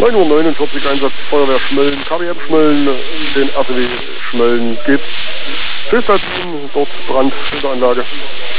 9:49 Uhr Einsatz Feuerwehr Schmölln, KBM Schmölln, den RTW Schmölln gibt. Tschüss, dort Brandfilteranlage.